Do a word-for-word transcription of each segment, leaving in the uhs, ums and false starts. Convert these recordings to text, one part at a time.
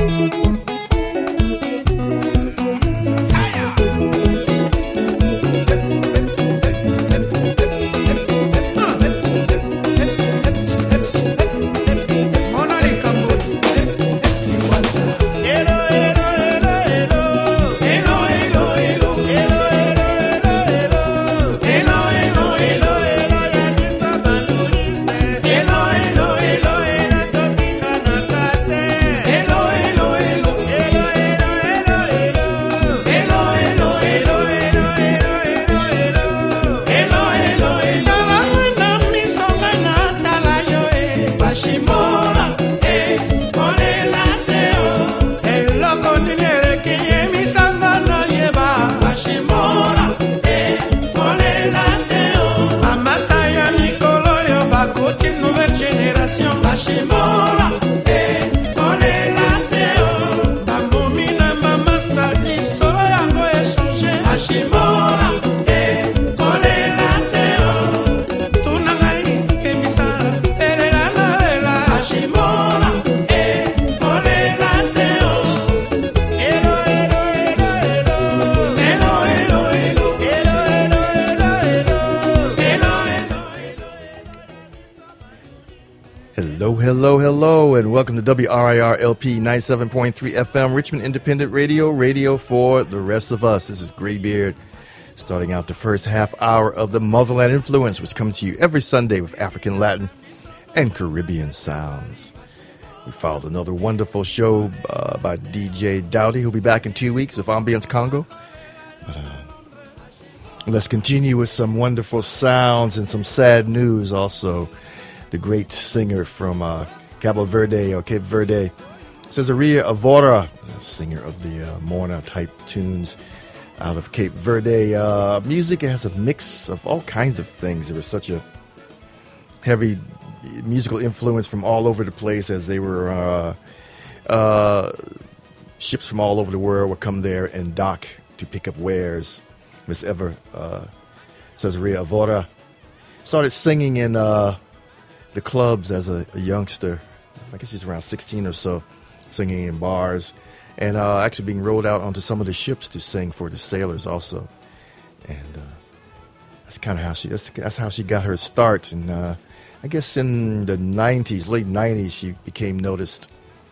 Hello, hello, and welcome to W R I R L P ninety-seven point three F M, Richmond Independent Radio, radio for the rest of us. This is Graybeard, starting out the first half hour of the Motherland Influence, which comes to you every Sunday with African, Latin, and Caribbean sounds. We followed another wonderful show uh, by D J Dowdy, who'll be back in two weeks with Ambience Congo. But, uh, let's continue with some wonderful sounds and some sad news also. The great singer from uh, Cabo Verde or Cape Verde, Cesaria Evora, singer of the uh, Morna type tunes out of Cape Verde. Uh, music has a mix of all kinds of things. It was such a heavy musical influence from all over the place, as they were uh, uh, ships from all over the world would come there and dock to pick up wares. Miss Ever, uh, Cesaria Evora, started singing in uh, the clubs as a, a youngster. I guess he's around sixteen or so, singing in bars, and uh, actually being rolled out onto some of the ships to sing for the sailors also. And uh, that's kind of how she that's, that's how she got her start. And uh, I guess in the nineties, late nineties, she became noticed.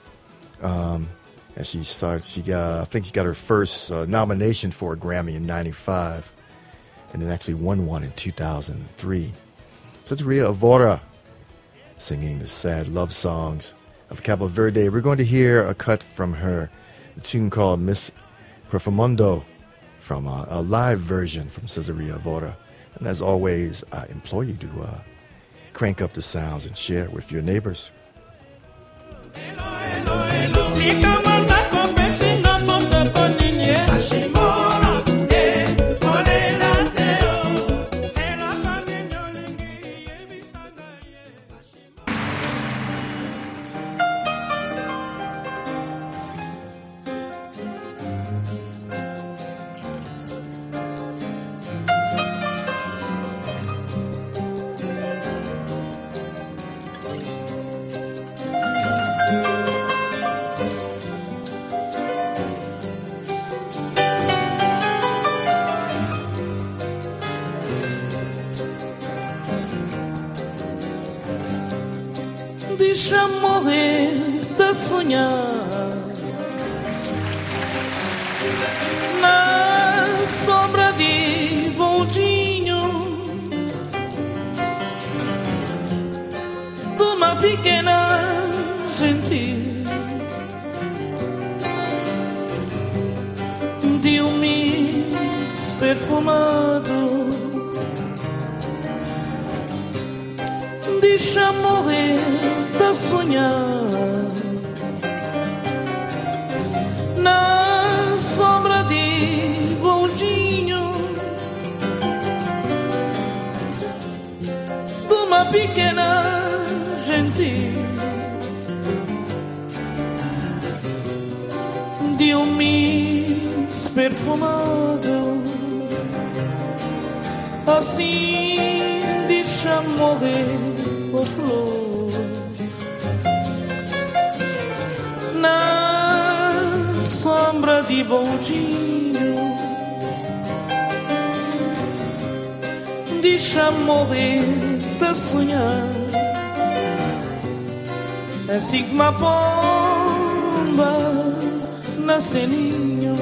Um, as she started, she got I think she got her first uh, nomination for a Grammy in ninety-five, and then actually won one in two thousand three. Cesaria Evora, singing the sad love songs of Cabo Verde. We're going to hear a cut from her, a tune called Miss Perfumondo, from a, a live version from Cesaria Evora. And as always, I implore you to uh, crank up the sounds and share it with your neighbors. Deixa morrer de sonhar na sombra de bondinho de uma pequena gentil, de um mis perfumado. Deixa morrer de sonhar na sombra de bondinho de uma pequena gentil, de um mis perfumado. Assim deixa morrer o flor na sombra de bondinho, deixa morrer de sonhar. Assim que uma pomba nasce ninho,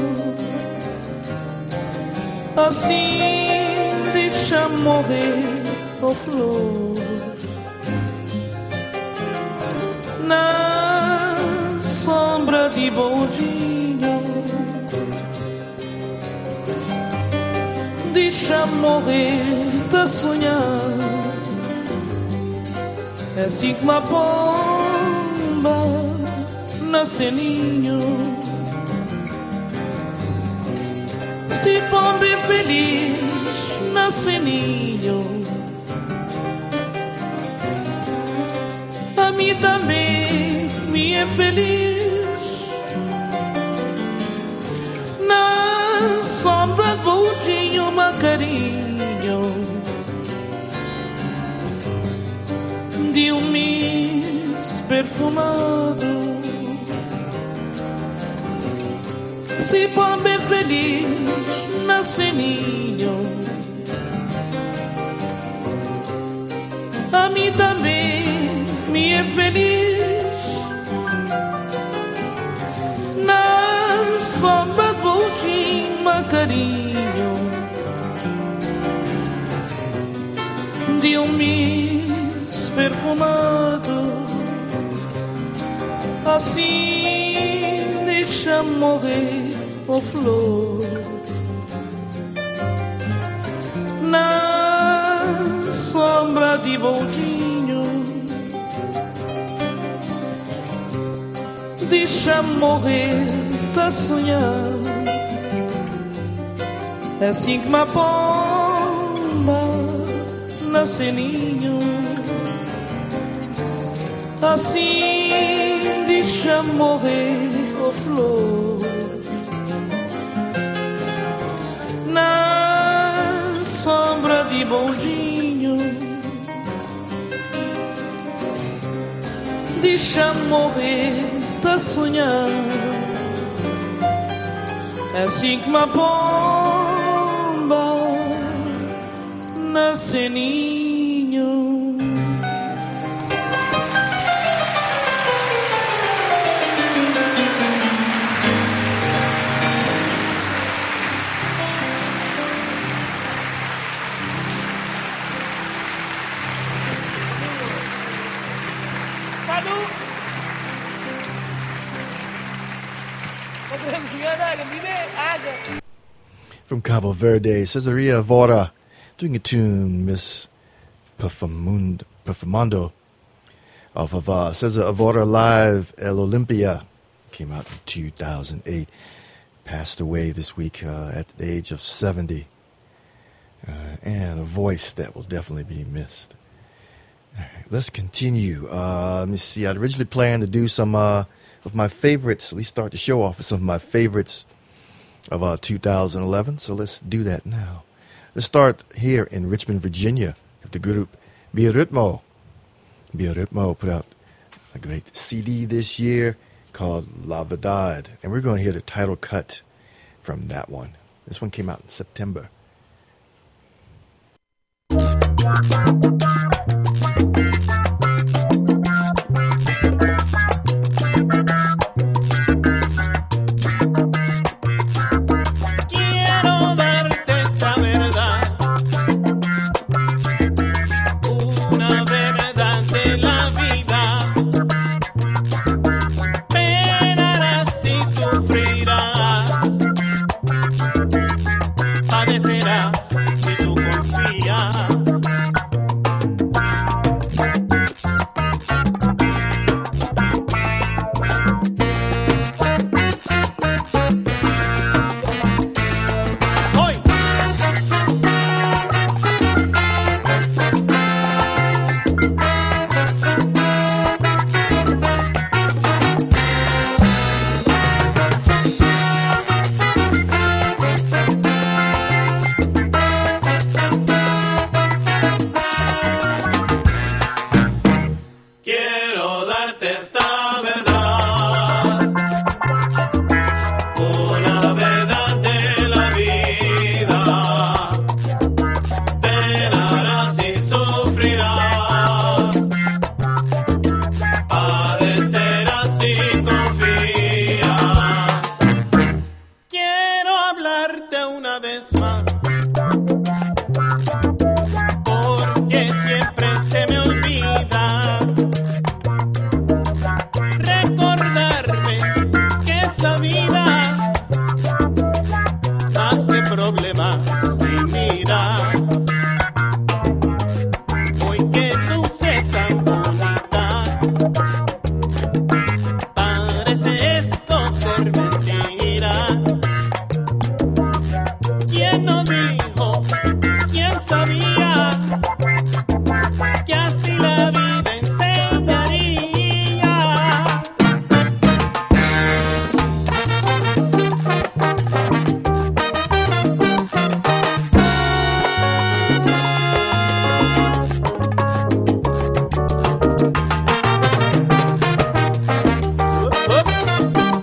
assim deixa morrer a flor. Na sombra de bondinho, deixa morrer de sonhar. É assim que uma pomba nasce ninho. Se pomba é feliz, nasce ninho. A mim também me é feliz. Na sombra do bondinho, uma carinho de um mis perfumado. Se pomba é feliz, nasce ninho. A mim também me é feliz. Na sombra do bondinho, uma carinho de um mis perfumado. Assim deixa morrer a flor. Na sombra de bondinho, deixa morrer de sonhar. É assim que uma pomba nasce ninho. Assim deixa morrer a flor. Na sombra de bondinho, deixa morrer de sonhar. É assim que uma pomba nasce ninho. From Cabo Verde, Cesaria Vora, doing a tune, Miss Perfumando, Perfumando, off of uh, Cesar Evora Live El Olympia, came out in two thousand eight, passed away this week uh, at the age of seventy, uh, and a voice that will definitely be missed. All right, let's continue. Uh, let me see, I'd originally planned to do some uh, of my favorites, at least start the show off with some of my favorites of uh, two thousand eleven, so let's do that now. Let's start here in Richmond, Virginia, with the group Biorhythmo. Biorhythmo put out a great C D this year called La Verdad, and we're going to hear the title cut from that one. This one came out in September. Padecerás si tú confías. problemas y mira, hoy que luce tan bonita, parece esto ser mentira. ¿Quién no dijo? ¿Quién sabía que así la vida enseñaría? Up, up.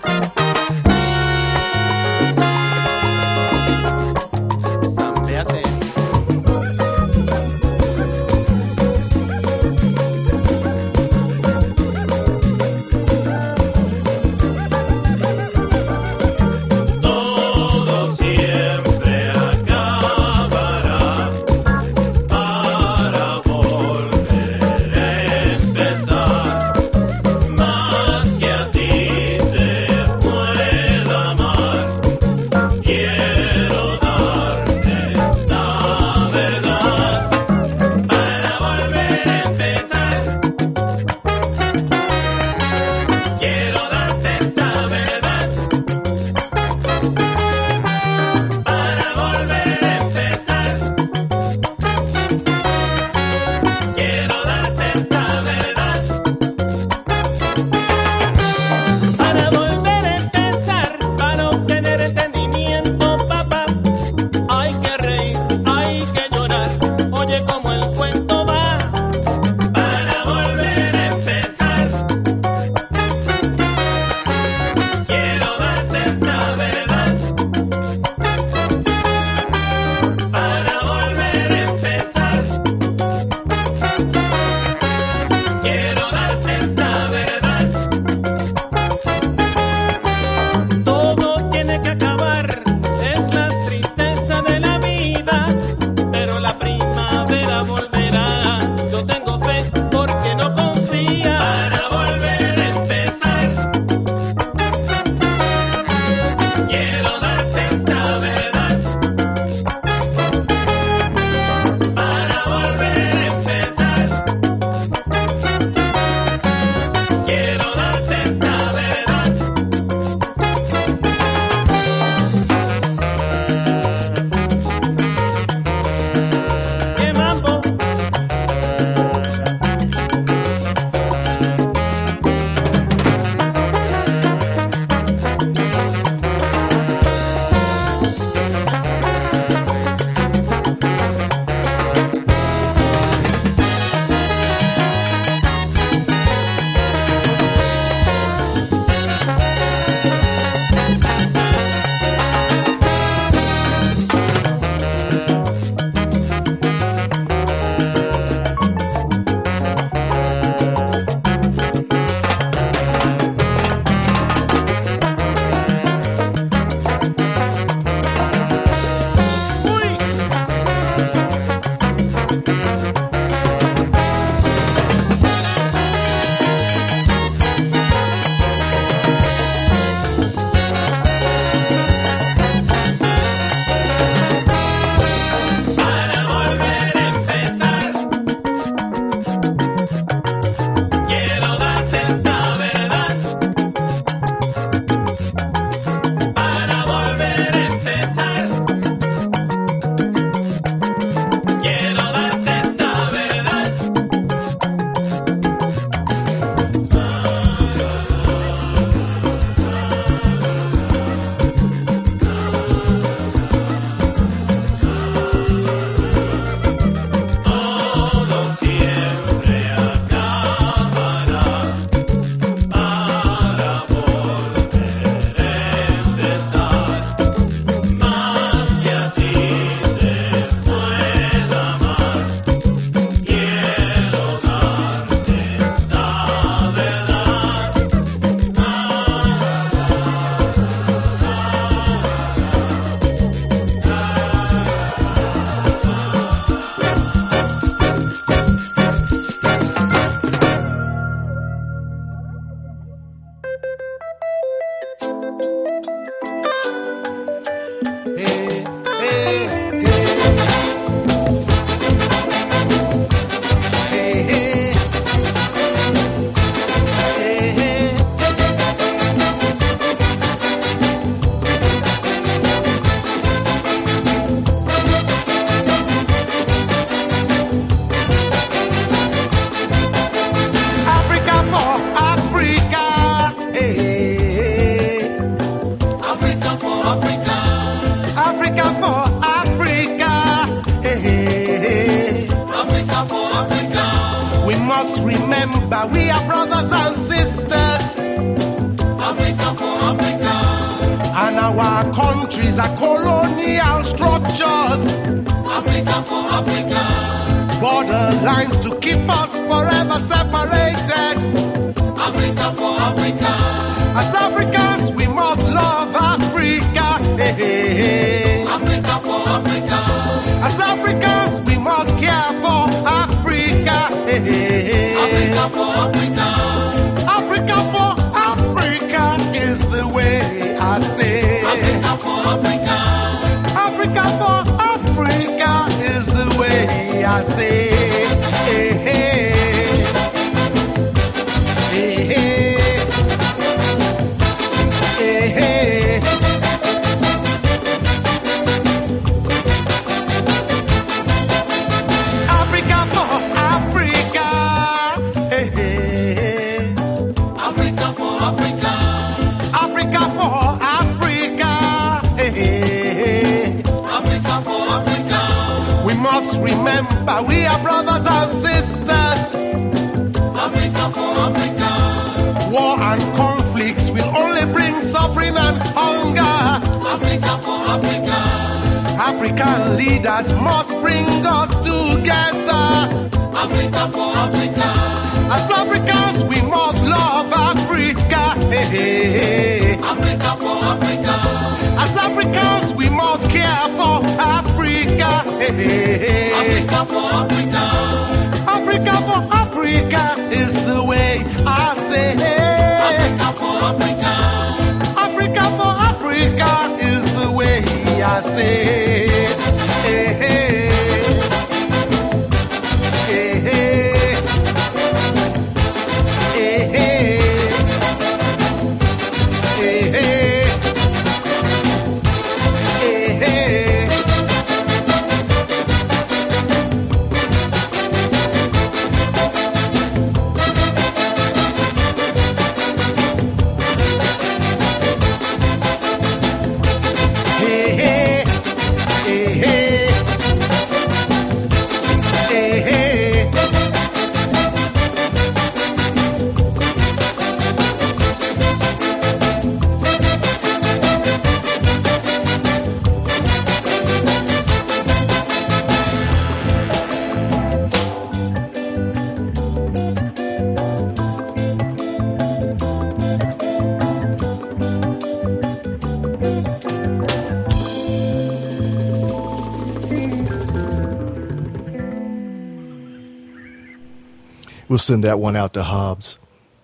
remember we are brothers and sisters. Africa for Africa. And our countries are colonial structures. Africa for Africa. Border lines to keep us forever separated. Africa for Africa. As Africans, we must love Africa. Hey, hey, hey. Africa for Africa. As Africans, we must care for Africa. Hey, hey, hey. Africa for Africa. Africa for Africa is the way I say. Africa for Africa. Africa for Africa is the way I say. Hey, hey. Hey, hey. Hey, hey. Africa for Africa. Hey, hey. Africa for Africa. Africa for Africa. Hey, hey. Africa for Africa. We must remember we are brothers and sisters. Africa for Africa. War and conflicts will only bring suffering and hunger. Africa for Africa. African leaders must bring us together. Africa for Africa. As Africans, we must love Africa. Hey, hey, hey. Africa for Africa. As Africans, we must care for Africa. Hey, hey, hey. Africa for Africa. Africa for Africa is the way I say. Africa for Africa. Africa for Africa is the way I say. Hey, hey. Hey, hey. Hey, hey. Hey, hey. Hey, hey. We'll send that one out to Hobbs.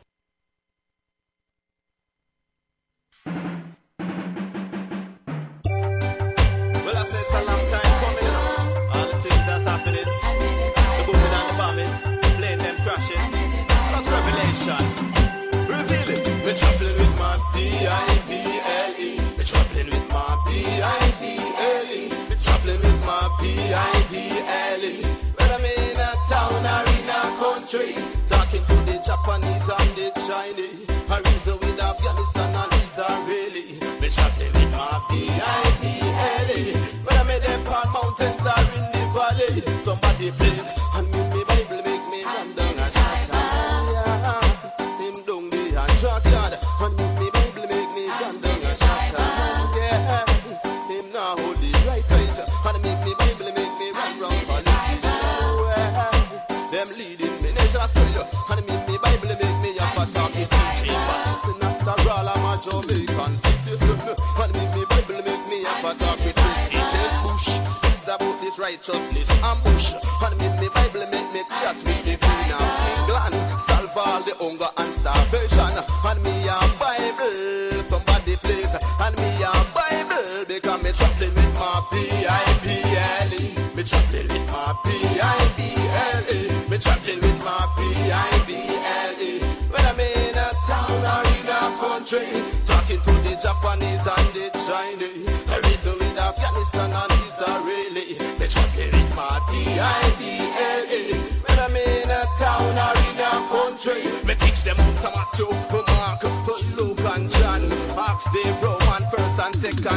Well, I said it's a long time coming. All the things that's happening, the booming and the bombing, playing them crashing. That's revelation. Reveal it. We're traveling with my B I B L E. We're traveling with my B I B L E. We're traveling with my B I B L E. Whether I'm in a town or in a country, talking to the Japanese and the Chinese, I reason with Afghanistan and Israeli. We're traveling with my B I B L E. Whether I'm in the palm mountains or in the valley, somebody please, and me, me Bible make me run down a shot. Him down the junkyard, and me, me Bible make me run down a shot. Yeah, him now hold the right face, and me, me Bible make me run round politicians. Them leading me nation Australia, and me, me Bible make me up a talking teaching. But listen, after all, I'm a Jamaican citizen, and me, me Bible make me up a talking President Bush. It's about this righteousness ambush, and me, me Bible make me chat with the Queen of England, solve all the hunger and starvation. And me a Bible, somebody please, and me a Bible, because me traveling with my B I B L E. Me traveling with my B I B L E. Me traveling with my B I B L E. When I'm in a town or in a country, talking to the Japanese and the Chinese, I reason with Afghanistan and Israeli. Me traveling with my B I B L E. When I'm in a town or in a country, me teach them how to Mark, Luke and John, Acts, the Roman, First and Second Corinthians.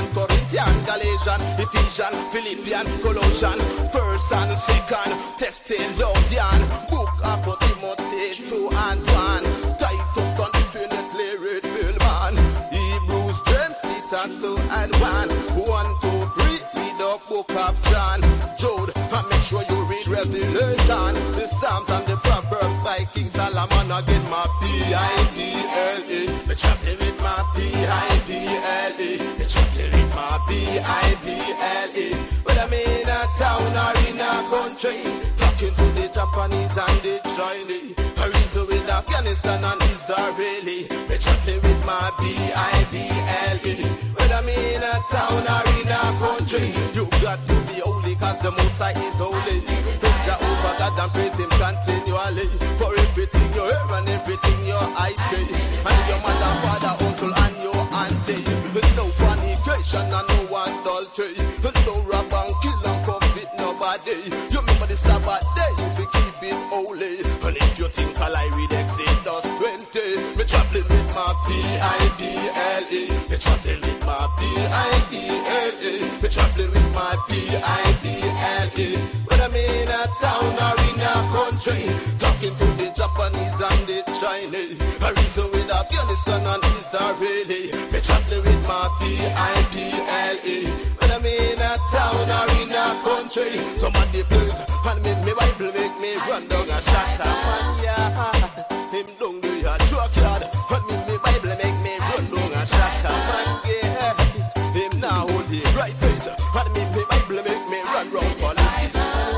Corinthians, Galatians, Ephesians, Philippians, Colossians, First and Second, Thessalonians, Book of Timothy, two and one, Titus, undefinitely read man, Hebrews, James, Peter, two and one, one, two, three, read the Book of John, Jude, and make sure you read Revelation, the Psalms and the Proverbs by King Solomon. Again, my B I B L E, me traveling with my B I B L E, me traveling with my B I B L E. Whether I'm in a town or in a country, talking to the Japanese and the Chinese, I reason with Afghanistan and Israeli, me traveling with my B I B L E. Whether I'm in a town or in a country, you got to be holy, cause the Most High is holy. Praise Jehovah God and praise Him continually for everything you hear and everything your eyes say. And your mother, father, uncle and your auntie. No fornication and no adultery. No rob and kill and covet nobody. You remember the Sabbath day if you keep it holy. And if you think I lie, read Exodus twenty. Me traveling with my B I B L E. Me traveling with my B I B L E. Me traveling with my B I B L E. When I'm in a town or in a country, talking to the Japanese and the Chinese, I reason with Afghanistan and Israeli. Me traveling with my B I B L E. When I'm in a town or in a country, somebody plays and me, me Bible make me run down a shot man, yeah. Him down the yard, truck yard, and me, me Bible make me run down a shot man, yeah. Him now hold the right face, and me, me Bible make me run round politics.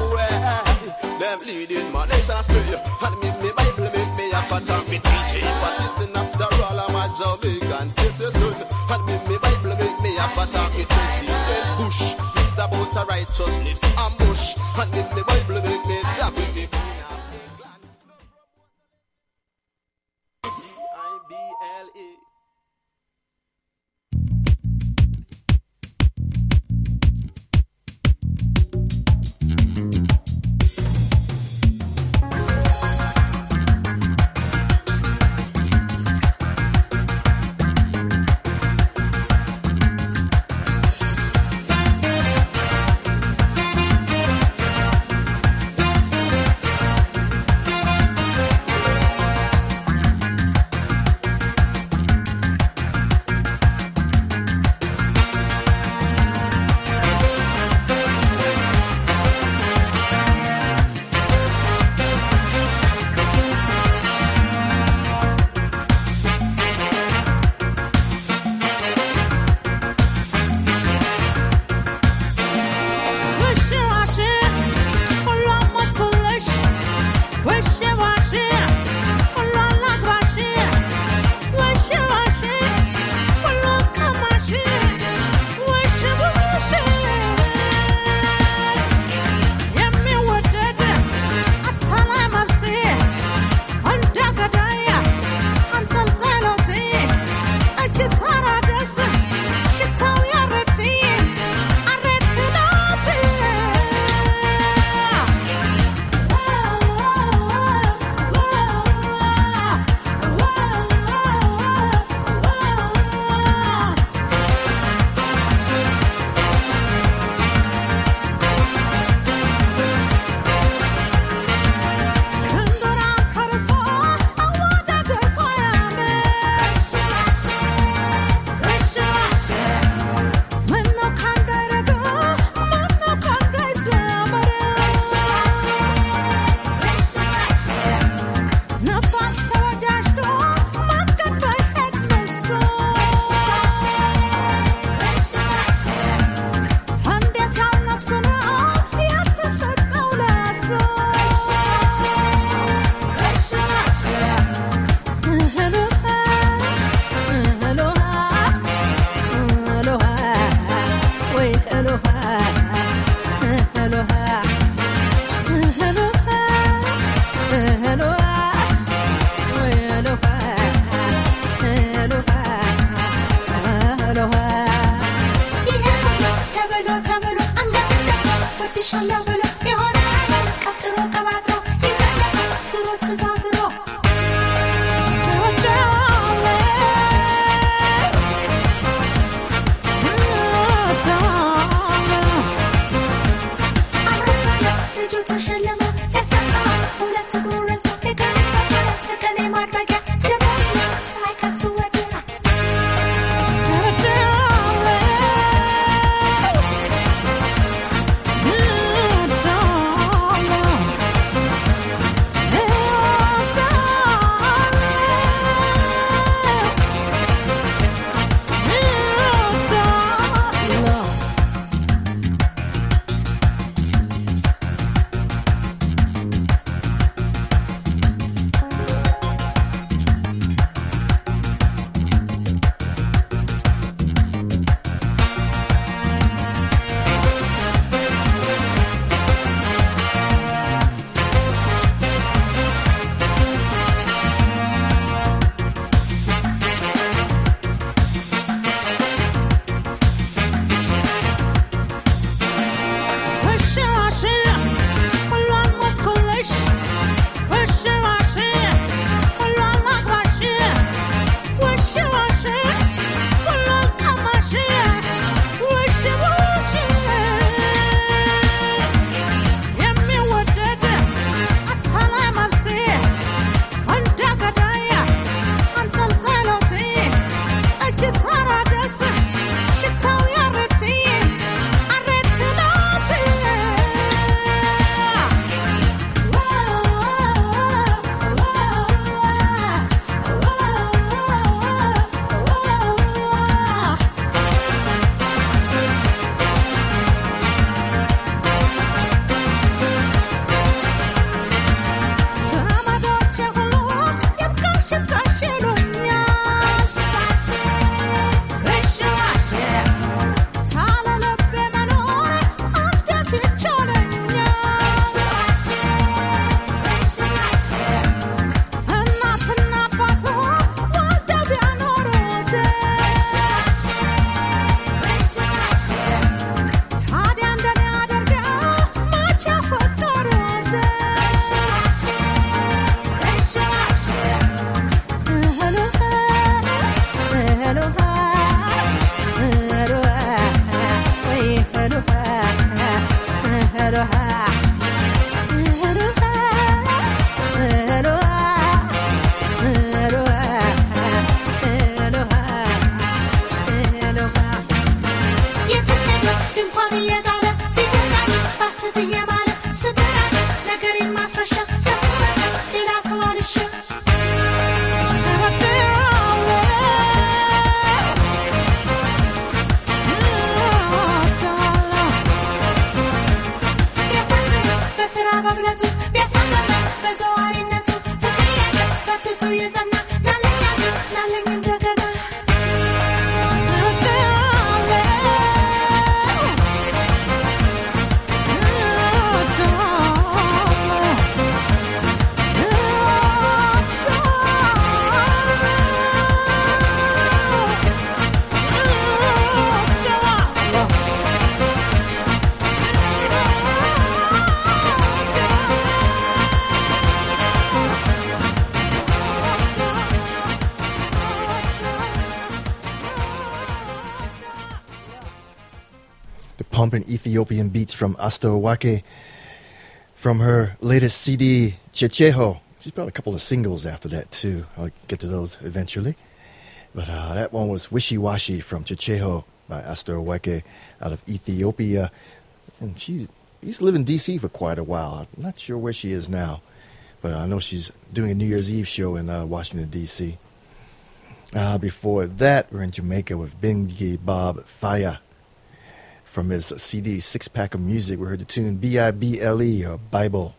Them leading my nation astray, and me, me Bible make me a pattern with D J. But listen, after all, I'm a Jamaican citizen, and me, me Bible make me a pattern with President Bush. It's about a righteousness ambush, and me, me Bible make me tap with the Queen of England. B I B L E. Pumping Ethiopian beats from Asta Wake from her latest C D, Checheho. She's brought a couple of singles after that, too. I'll get to those eventually. But uh, that one was Wishy Washy from Checheho by Asta Wake out of Ethiopia. And she used to live in D C for quite a while. I'm not sure where she is now. But I know she's doing a New Year's Eve show in uh, Washington, D C. Uh, before that, we're in Jamaica with Bengi Bob Faya. From his C D, Six Pack of Music, we heard the tune B I B L E, or Bible.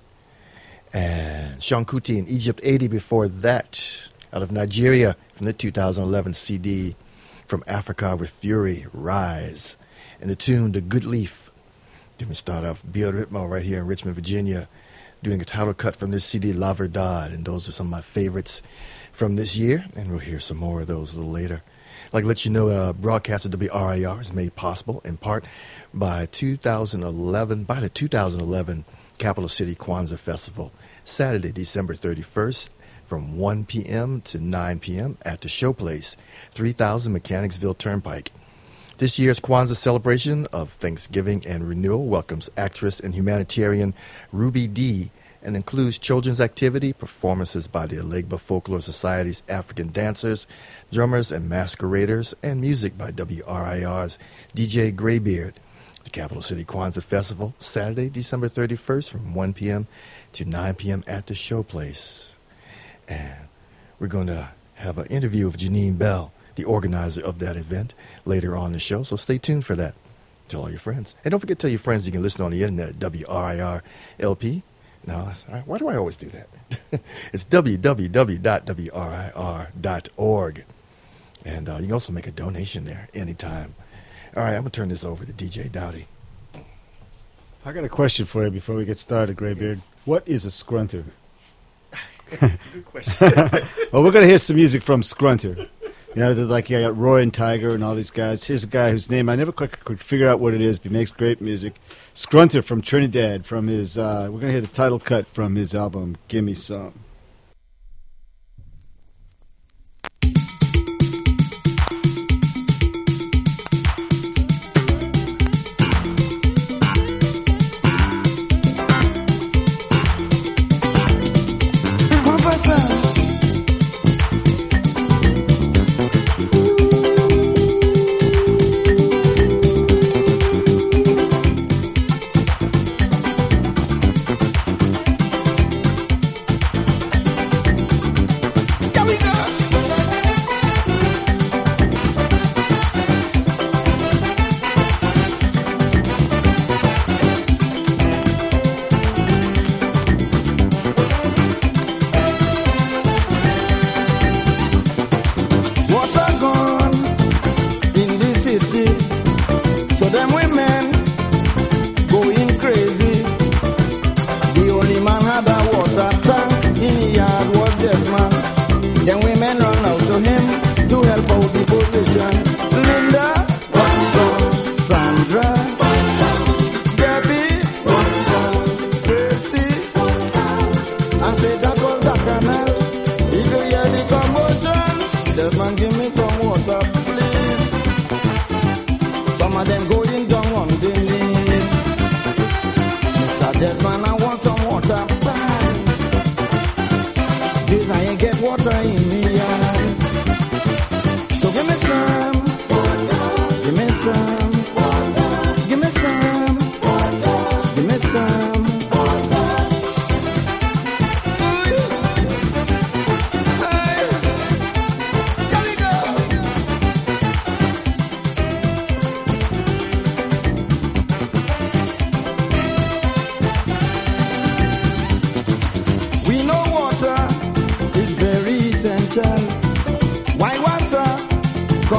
And Sean Kuti in Egypt eighty before that. Out of Nigeria, from the two thousand eleven C D, From Africa with Fury, Rise. And the tune, The Good Leaf. Then we start off Bill Ritmo right here in Richmond, Virginia, doing a title cut from this C D, La Verdad. And those are some of my favorites from this year. And we'll hear some more of those a little later. I'd like to let you know, uh, broadcast of W R I R is made possible in part by two thousand eleven, by the two thousand eleven Capital City Kwanzaa Festival, Saturday, December thirty-first, from one p.m. to nine p.m. at the Showplace, three thousand Mechanicsville Turnpike. This year's Kwanzaa celebration of Thanksgiving and renewal welcomes actress and humanitarian Ruby Dee and includes children's activity, performances by the Alegba Folklore Society's African dancers, drummers, and masqueraders, and music by W R I R's D J Graybeard. The Capital City Kwanzaa Festival, Saturday, December thirty-first, from one p.m. to nine p.m. at the Showplace. And we're going to have an interview with Janine Bell, the organizer of that event, later on in the show, so stay tuned for that. Tell all your friends. And don't forget to tell your friends you can listen on the internet at W R I R L P. No, why do I always do that? It's w w w dot w r i r dot org. And uh, you can also make a donation there anytime. All right, I'm going to turn this over to D J Dowdy. I got a question for you before we get started, Graybeard. What is a scrunter? That's a good question. Well, we're going to hear some music from Scrunter. You know, like you got Roy and Tiger and all these guys. Here's a guy whose name I never quite could figure out what it is, but he makes great music. Scrunter from Trinidad. From his, uh, we're going to hear the title cut from his album, Gimme Some.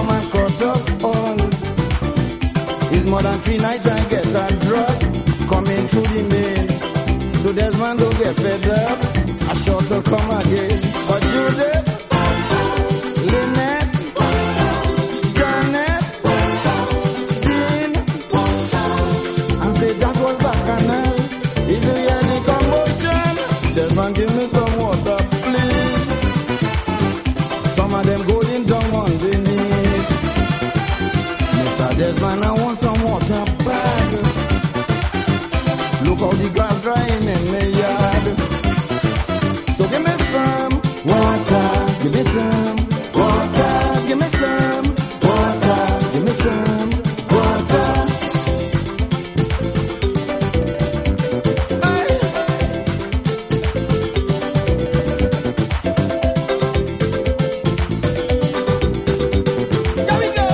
come and cut us all. It's more than three nights I get a drug coming through the main. So Desmond don't get fed up, I short will come again. But Judith, Lynette, Janet, Jean, and say that was bacchanal. If you hear the commotion, Desmond give me some water, please. Some of them going down on the knees. Mister Desmond, I want some water bag. Look how the grass drying in my yard. So give me some water, give me some water, give me some water, give me some water. Hey. Here we go.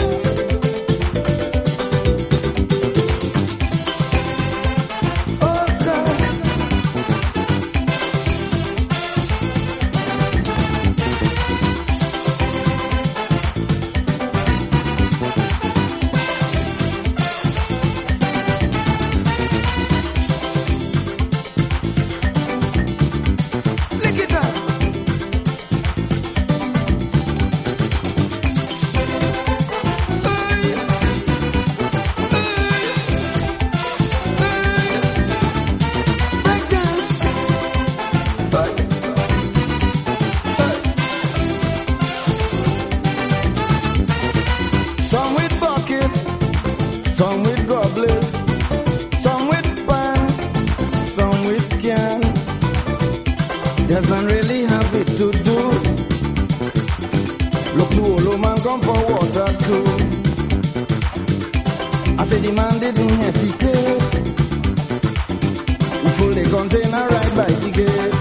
Oh God. Lick it up. Hey. Hey. Break down. Hey. Hey. Some with bucket, some with goblet, some with pan, some with can. Doesn't really have it to do. Look to Olo man come for water too. I said the man didn't hesitate. He full the container right by the gate.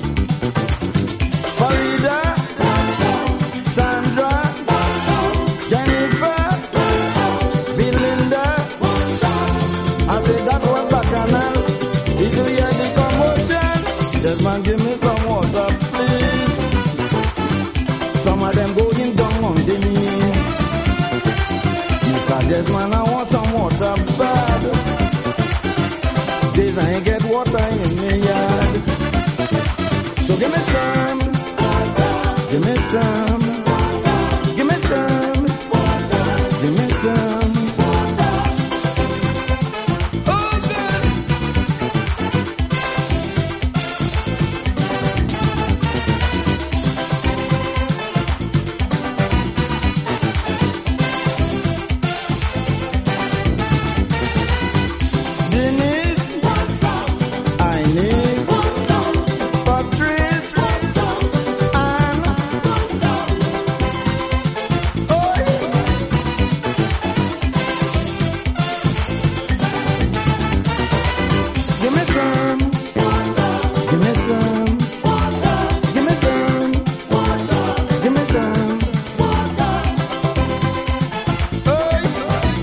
Farida, Sandra, Jennifer, Belinda. I said that was bacchanal. If you hear the commotion, Desmond give me some water, please. Some of them going down on the knees. Mister Desmond, I want some water bad. Days I ain't get water in my yard. So give me some, give me some, give me some, give me some. Oh God. Denise, I need Patrice, Anne, oh yeah. Give me some, give me some, give me some, give me some, oh yeah.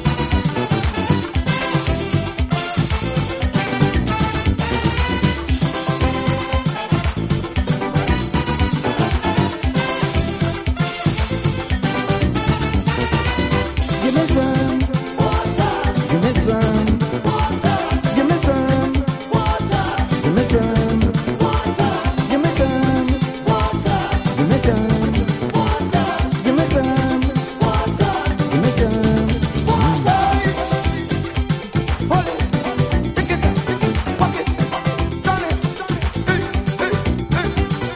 Give me some, give me some, give me some, give me some, give me some, give me some, give me some, give me some. Hold it, pick it, walk it, turn it, hey, hey, hey.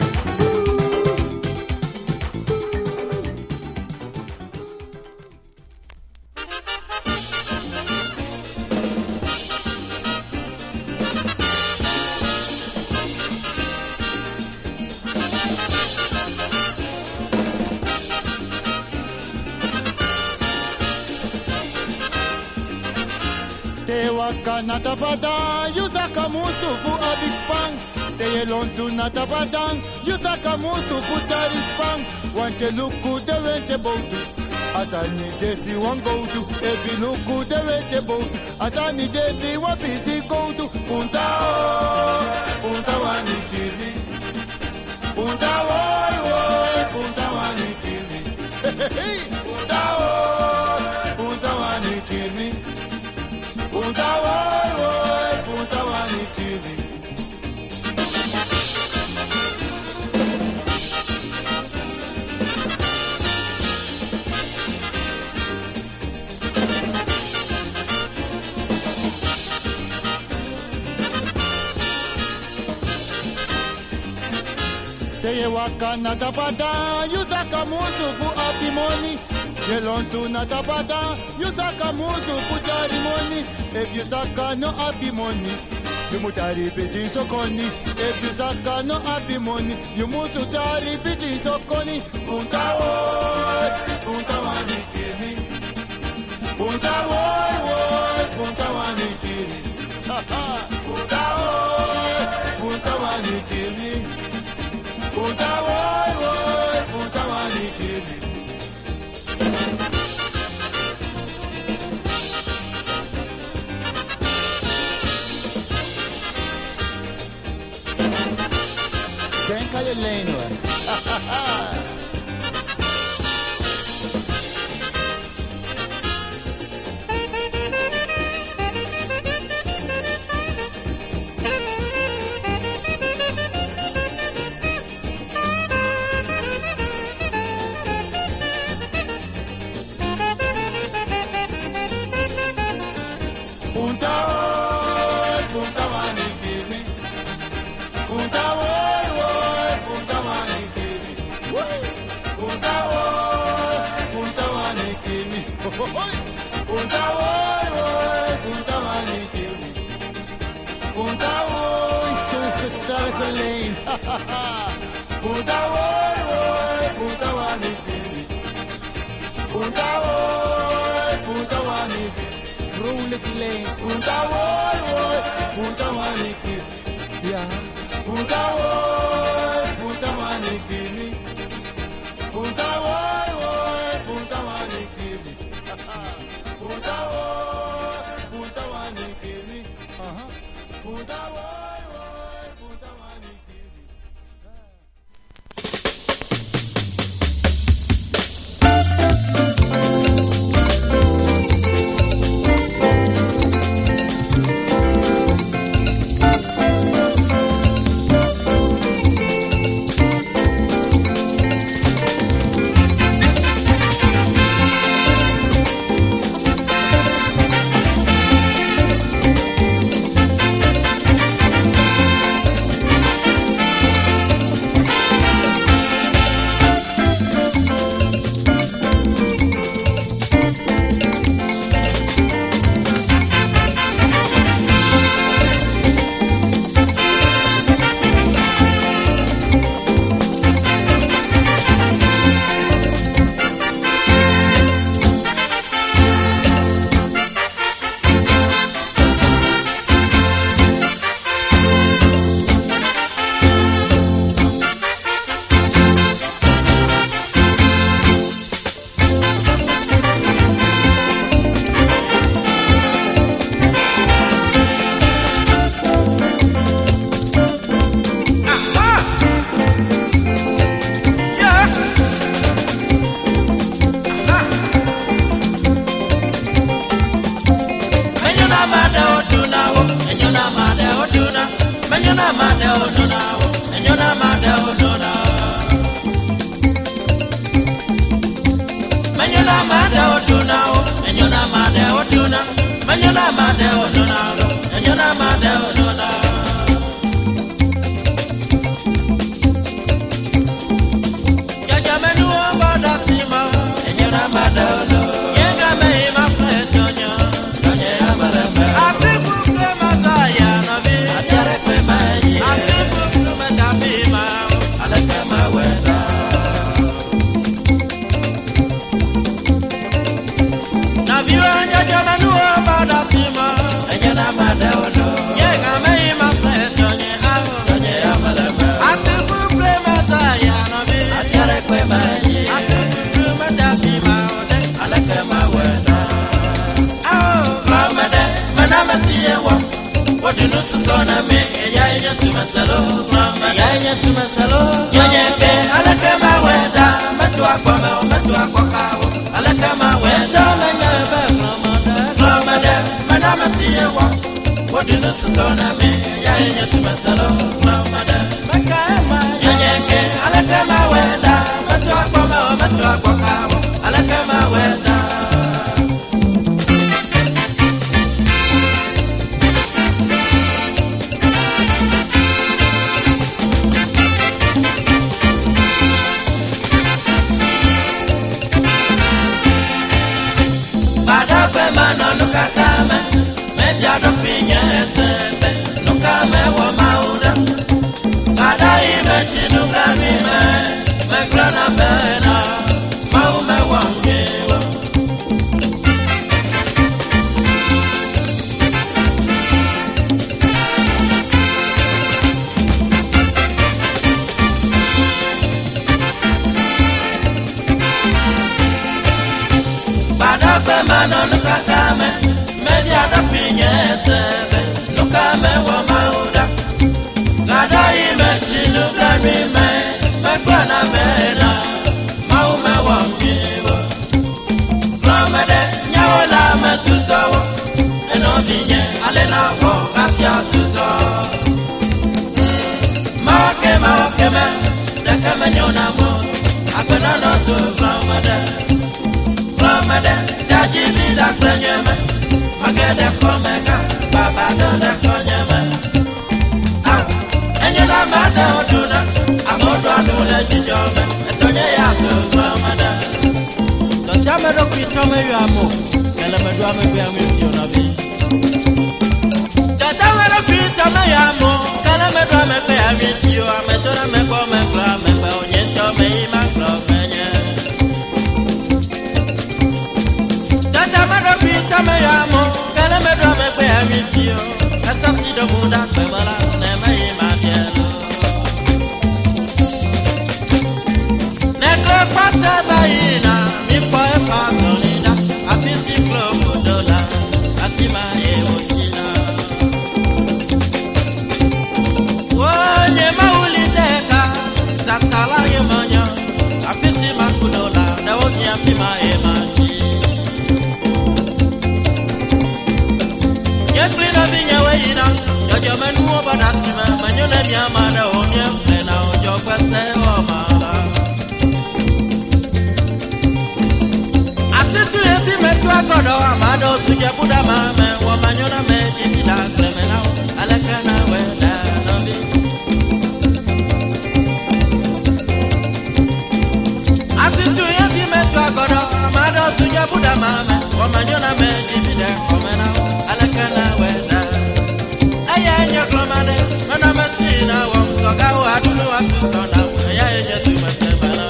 Te waka nata padang, yusaka musu fu abispang. Te yelontu nata padang, yusaka musu fu tarispang. Wante luku de wente botu, asani jesi wan go to. Ebi luku de wente botu, asani jesi wan busy go to. Punta o, punta wani chimi. Punta woi woi, punta wani chimi. Hey hey, punta ye waka na tapata, you sakamusu fu up the money. Ye long to na tapata, you sakamusu fu the money. If you saka no up the money, you mutari pigeon so conny. If you saka no up the money, you musu tari pigeon so conny. Punta woy, punta wani chini. Punta woy woy, punta wani chini. Punta woy, punta wani chini. Punta woy woy, punta wani chini. Venga de leno. Punta woy, punta wani chini. Punta woy woy, punta wani chini. Punta woy, punta wani chini. Punta woy woy, punta wani chini. Punta woy, surfa salka lane. Punta woy woy, punta wani chini. Punta woy, punta wani chini. Vrolijk lane. Punta woy woy, punta wani chini. Yeah. Punta woy, punta wani chini. Punta woy woy, punta wani chini. Punta woy, punta wani chini. Uh-huh. Punta woy woy, punta wani chini. Akwe mano nuka kame, media da pinye sebe, nuka me wa mauda. Gada ime chilu gani me, me kwana mena, mau me wa miwa. Flamede, nyawola me tutawa, eno binye, alena wo, afya tutawa. Mawake, mawake me, deke me nyona mo, akwe nano su flamede. Flamede, jaji vida krenyeme, magede komeka, baba do de konyeme. Ah, enyela mada oduna, amodo anule jijome, etonye yasu flamede. Dojame do kwitome yamo, ele me do ame bia mi fiona bi. Dojame do kwitome yamo, ele me do ame bia mi fio, ame do na me go me kla me ba onyento me ima kla fenye. Dojame do kwitome yamo, ele me do ame bia mi fio, asasi do muda me mala ne me ima bielo. Nekro pata baina, mi po e pasolina, afisi flow dola, atima e ochina. Wonye mauliteka, tatala ye manya, afisi makudola, da woki afima e machi. Yekrina vinya weina, jojo menu obadasima, manyona nyama da omye, na ojo kwese o mala. Asitu yeti metu akodo amado suje buda mame wamanyona meji bila kremena alekana weda nobi. Asitu yeti metu akodo amado suje buda mame wamanyona meji bila kremena alekana weda. Aya nya kromade mana masina wamsoga wadulu atusona aya nya tumasebana.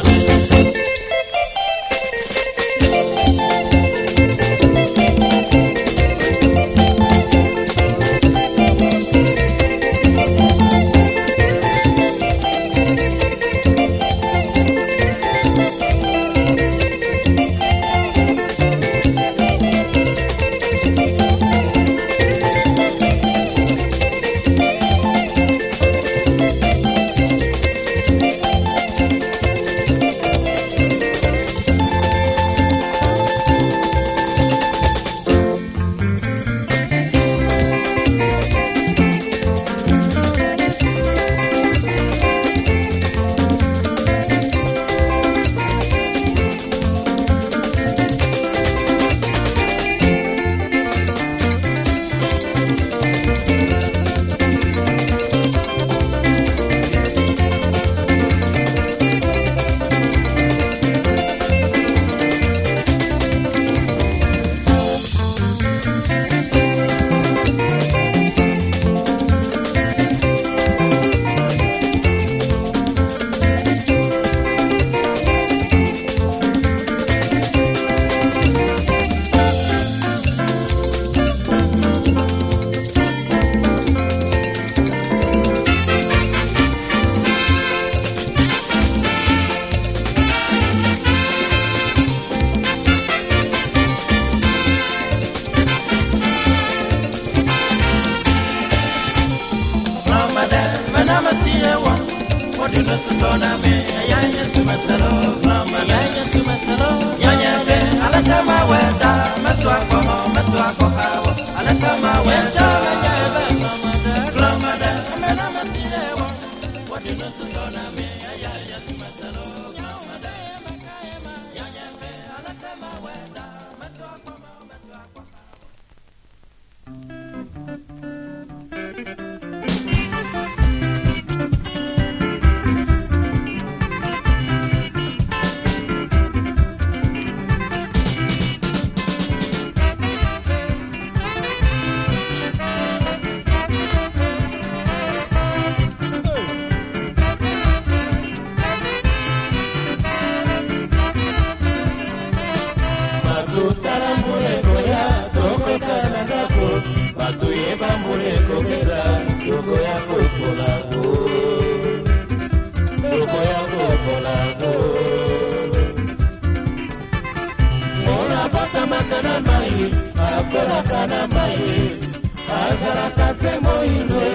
kana mai akora kana mai azara kase moinwe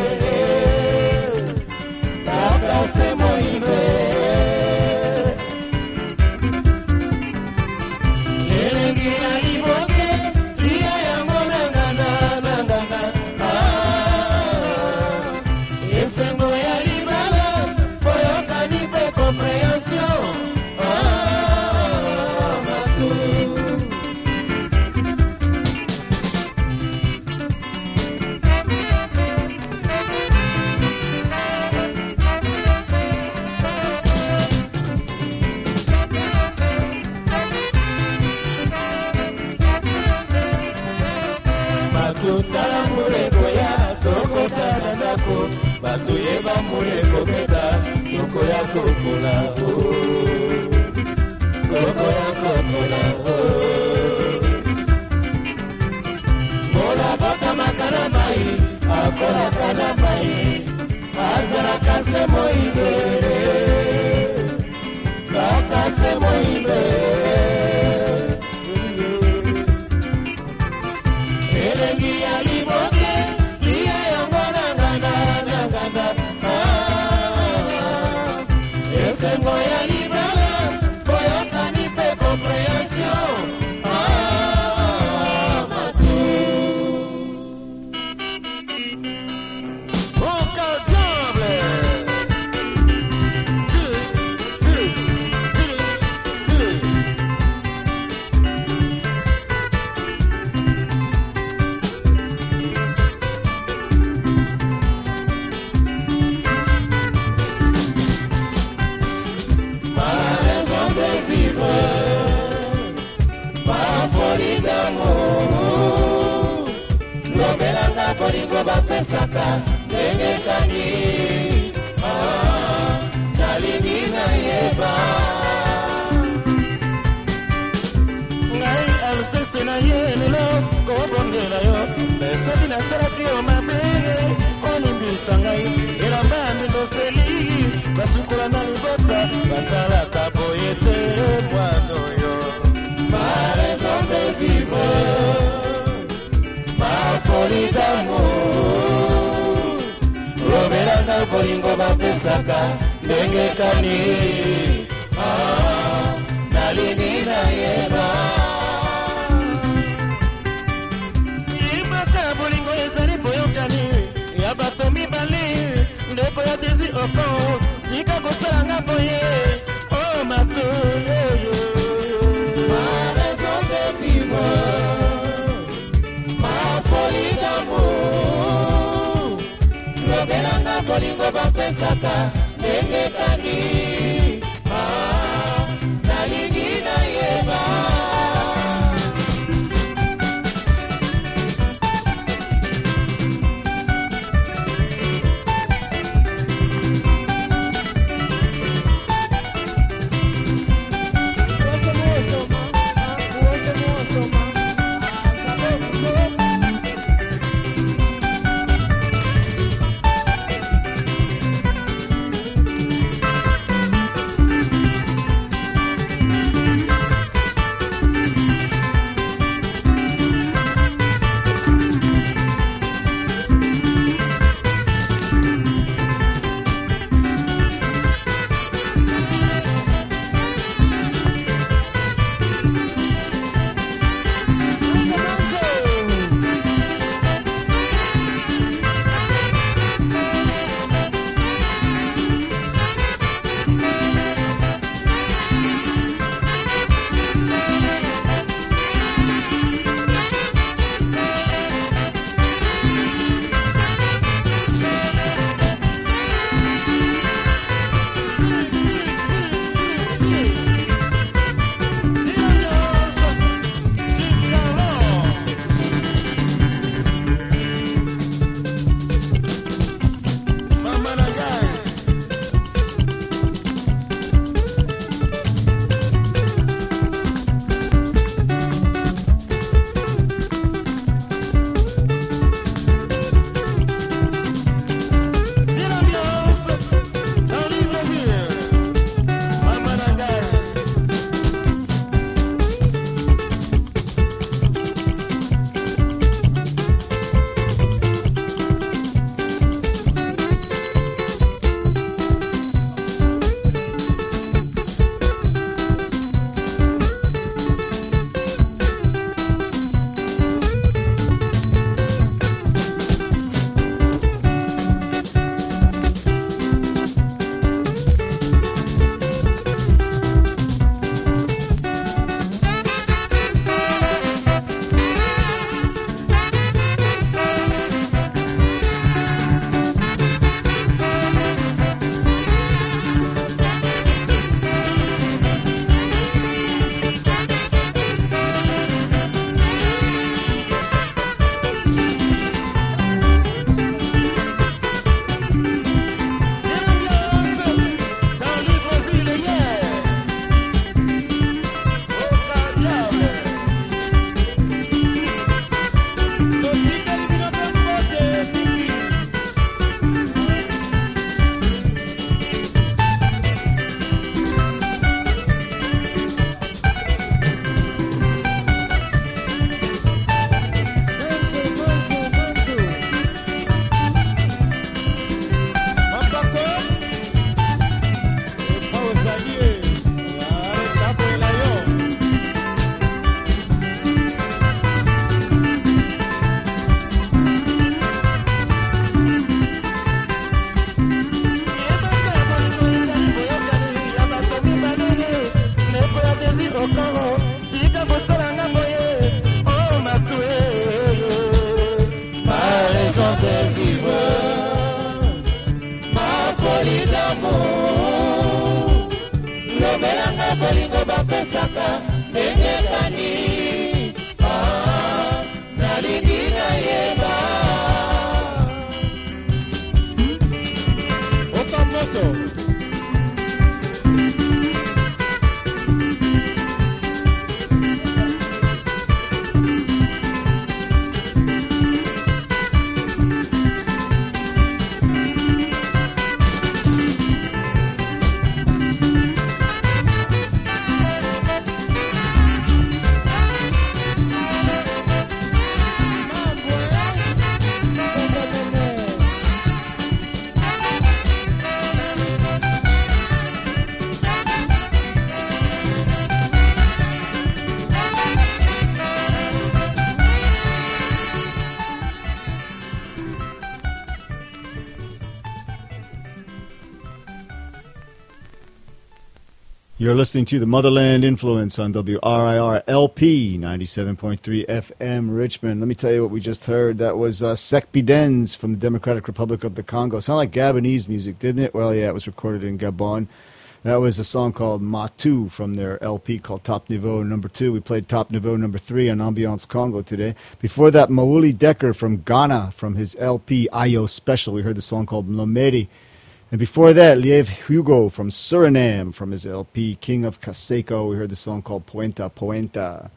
kase moinwe elengi aliboke lia yango nangana nangana ah esengo ya libala boyoka nipe compréhension ah matu Tala muleko ya toko tala nako batu yeba muleko keta toko ya kokola toko ya kokola mola baka makana mai akora kana mai azara kase moibe kase moibe elengi aliboke lia yango nangana nangana ah esengo ya libala boyoka nipe compréhension ah matu Boca Double Boringo bapesaka ndengekani ah nalingi na yeba ngai alutese na yenelo kobongela yo pesa dina sarati o mabele onimbisa ngai elamba mindoseli basukula na libota basala taboyete mwano yo ma raison de vivre ma folie d'amour Roberanda bolingo bapesaka ndenge kani ah nalini na yeba Ibaka bolingo ezali boyokani ya bato mibali ndeko ya desi oko tika kosala nga boye oh matu yo yo ma raison de vivre folie d'amour Lobelanga bolingo bapesaka ndenge kani ah nalingi na yeba Bolingo bapesaka ndenge kani ah, nalingi nayeba Okamoto. You're listening to the Motherland Influence on W R I R L P ninety-seven point three F M Richmond. Let me tell you what we just heard. That was uh, Sek Bidens from the Democratic Republic of the Congo. Sounded like Gabonese music, didn't it? Well, yeah, it was recorded in Gabon. That was a song called Matu from their L P called Top Niveau number two. We played Top Niveau number three on Ambiance Congo today. Before that, Mawuli Decker from Ghana from his L P Ayo Special. We heard the song called Mlomeri. And before that, Liev Hugo from Suriname from his L P King of Kaseko. We heard the song called Puenta Puenta.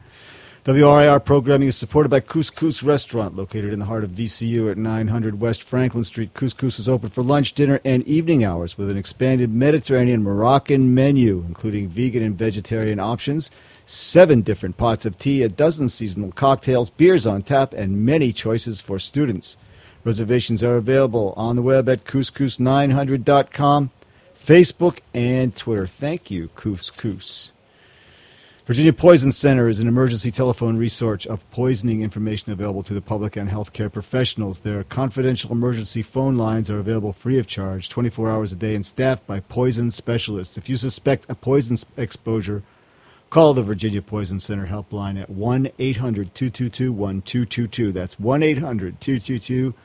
W R I R programming is supported by Couscous Restaurant, located in the heart of V C U at nine hundred West Franklin Street. Couscous is open for lunch, dinner, and evening hours with an expanded Mediterranean Moroccan menu, including vegan and vegetarian options, seven different pots of tea, a dozen seasonal cocktails, beers on tap, and many choices for students. Reservations are available on the web at couscous nine hundred dot com, Facebook, and Twitter. Thank you, Couscous. Virginia Poison Center is an emergency telephone resource of poisoning information available to the public and healthcare professionals. Their confidential emergency phone lines are available free of charge, twenty-four hours a day, and staffed by poison specialists. If you suspect a poison exposure, call the Virginia Poison Center helpline at one eight hundred two two two one two two two. That's one eight hundred two two two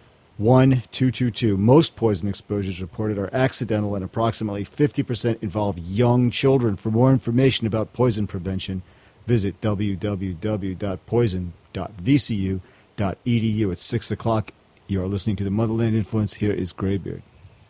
one two two two. Most poison exposures reported are accidental, and approximately fifty percent involve young children. For more information about poison prevention, visit w w w dot poison dot v c u dot e d u. It's six o'clock. You are listening to the Motherland Influence. Here is Graybeard.